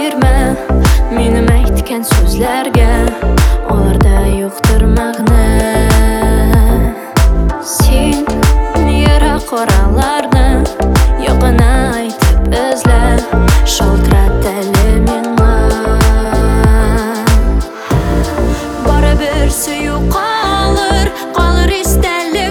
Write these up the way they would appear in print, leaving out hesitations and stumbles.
berme menim aytgan so'zlarga, ularda yo'qdir ma'na. Sen yara qoralarni yo'qini aytib izla, shaltiratali menga baribir suyuq qolar istalik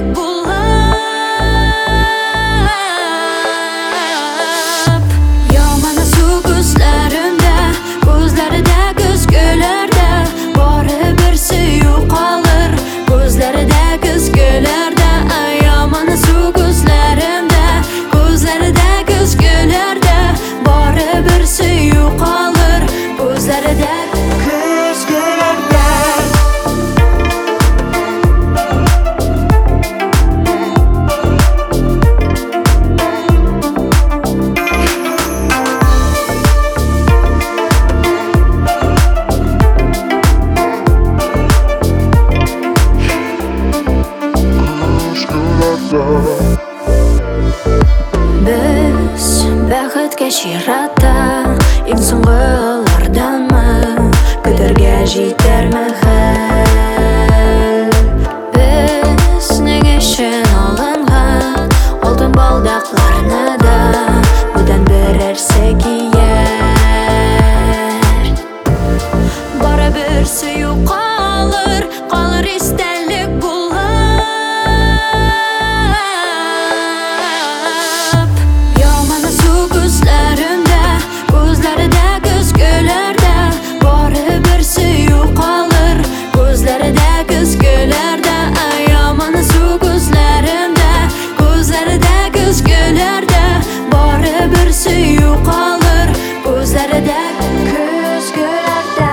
bullab. Yomana suv ko'zlarimda, ko'zlarida ko'zgularda, baribir suyuq qolar ko'zlarida ko'zgularda. Yomana suv ko'zlarimda, ko'zlarida ko'zgularda, baribir suyuq qolar ko'zlarida ko'zgularda. Biz baxtga shiratda eng so'nggilardanmi, ko'targa yetarmi hal? Biz nega shin olingan oltin baldaqlarni da budan birarsa kiyar. Baribir suyuq qolar istalik bullab. Yomana suv ko'zlarimda, ko'zlarida ko'zgularda, baribir suyuq qolar ko'zlarida ko'zgularda. Yomana suv ko'zlarimda, ko'zlarida ko'zgularda, baribir suyuq qolar ko'zlarida ko'zgularda.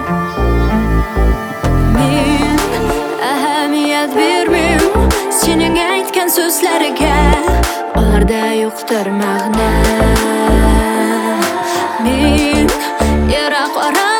Men ahamiyat bermim sening aytgan so'zlariga, ularda yo'qdir ma'na. Men yara qora